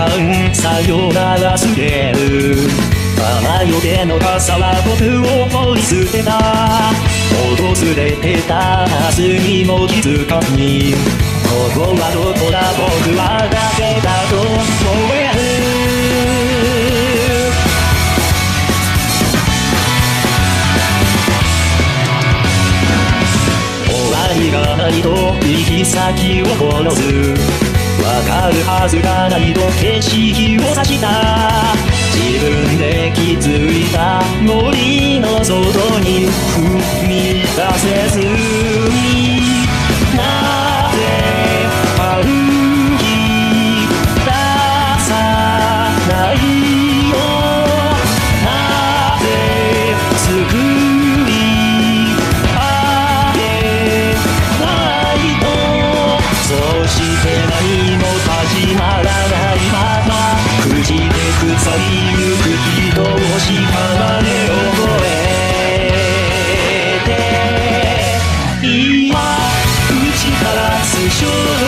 んさよなら告げる。雨よけの傘は僕を放り捨てた。訪れてた明日にも気づかずに、ここはどこだ僕は誰だと思える。終わりがないと行き先を殺す。わかるはずがないと景色を指した。自分で気づいた森の外に踏み出せずに、なぜ歩き出さないの。なぜ救い上げないの。そして何も始まらないまま口で腐りゆく人を屍を越えて、今口から素性